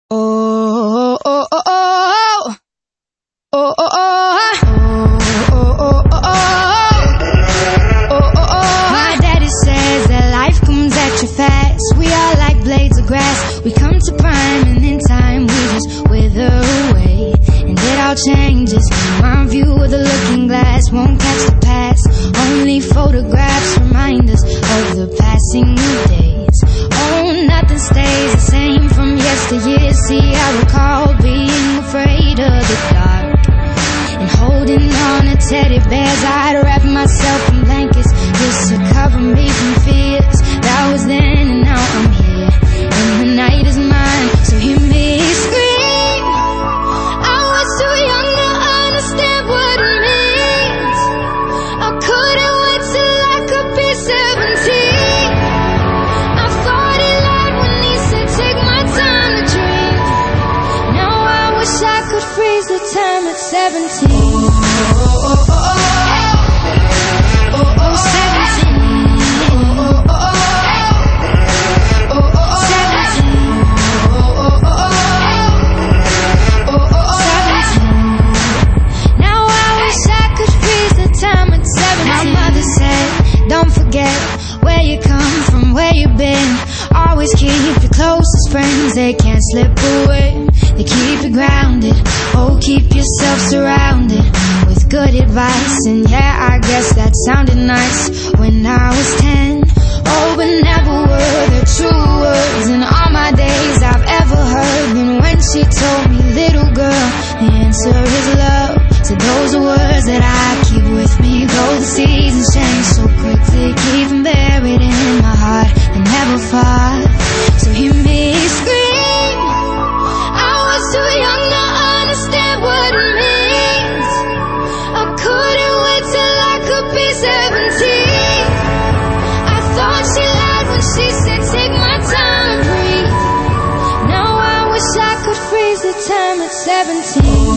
Oh, oh, oh, oh, oh, oh, oh, oh. My daddy says that life comes at you fast. We are like blades of grass. We come to prime and in time we just wither away. And it all changes. My view of the looking glass won't catch the past. Only photographs remind us of the passing of days. Oh, nothing stays the same from yesteryear. See, I recall being afraid of the dark and holding on to teddy bears. I'd wrap myself in blankets just to cover me from fears. That was then and now I'm here, and the night is mine, so hear me scream. I was too young to understand what it means. I couldn't wait till I could be 17. I thought he lied when he said take my time to dream. Now I wish I could freeze the time at 17. Where you come from, where you been. Always keep your closest friends, they can't slip away. They keep you grounded, oh keep yourself surrounded with good advice. And yeah, I guess that sounded nice when I was 10. Oh, but never were there true words in all my days I've ever heard. And when she told me, little girl, the answer is love. So those are words that I keep with me. Though the seasons change so quickly, keep them buried in my heart and never far. So hear me scream. I was too young to understand what it means. I couldn't wait till I could be 17. I thought she lied when she said take my time to breathe. Now I wish I could freeze the time at 17.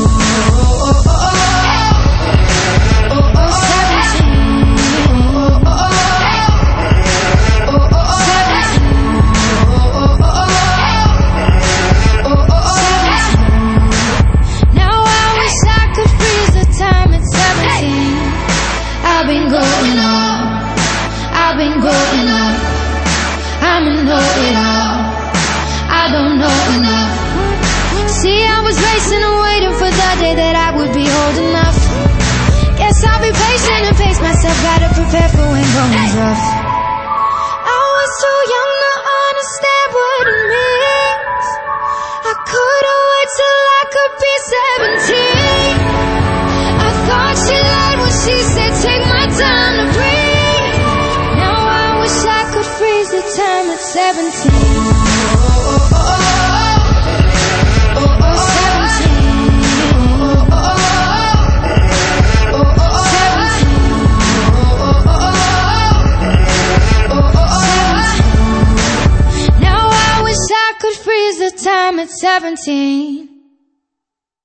I've been growing up, I'm a know-it-all, I don't know enough. See, I was racing and waiting for the day that I would be old enough. Guess I'll be patient and pace myself, gotta prepare for when going's rough. I was too young to understand what it means. I couldn't wait till I could be 17. I thought she lied when she said take my time to breathe. Freeze the time at 17. Now I wish I could freeze the time at 17.